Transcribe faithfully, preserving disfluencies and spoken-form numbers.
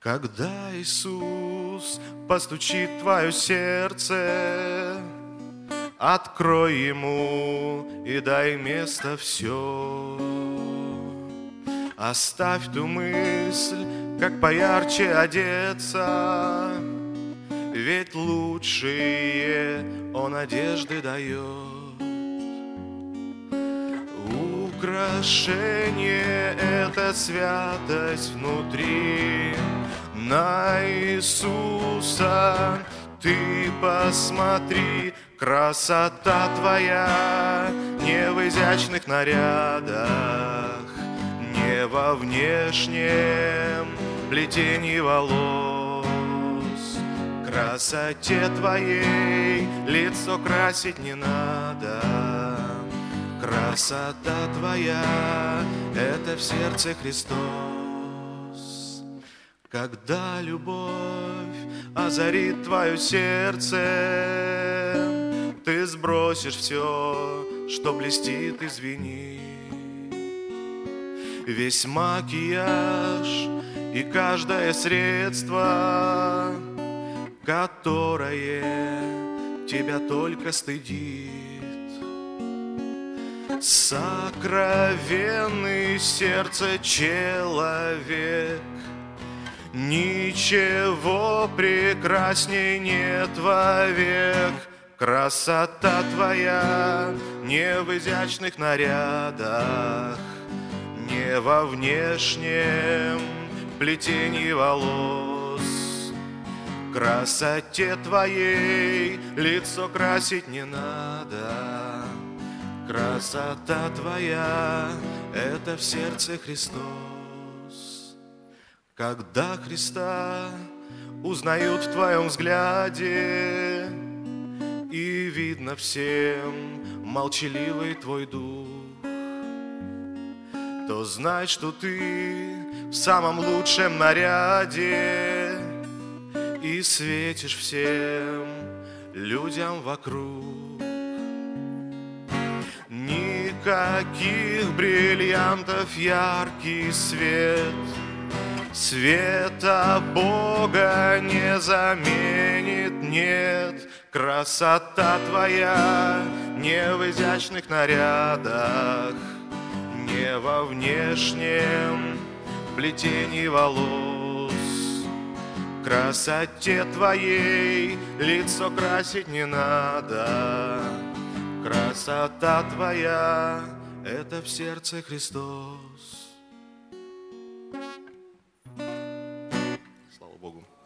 Когда Иисус постучит в твое сердце, открой Ему и дай место все. Оставь ту мысль, как поярче одеться, ведь лучшие Он одежды дает. Украшение — это святость внутри. На Иисуса ты посмотри, красота твоя не в изящных нарядах, не во внешнем плетении волос. Красоте твоей лицо красить не надо. Красота твоя — это в сердце Христос. Когда любовь озарит твое сердце, ты сбросишь все, что блестит и звенит. Весь макияж и каждое средство, которое тебя только стыдит. Сокровенный сердце человек, ничего прекрасней нет вовек. Красота твоя не в изящных нарядах, не во внешнем плетении волос. Красоте твоей лицо красить не надо. Красота твоя — это в сердце Христос. Когда Христа узнают в твоем взгляде, и видно всем молчаливый твой дух, то знай, что ты в самом лучшем наряде и светишь всем людям вокруг. Никаких бриллиантов яркий свет света Бога не заменит, нет. Красота твоя не в изящных нарядах, не во внешнем плетении волос. Красоте твоей лицо красить не надо. Красота твоя — это в сердце Христос. Слава Богу.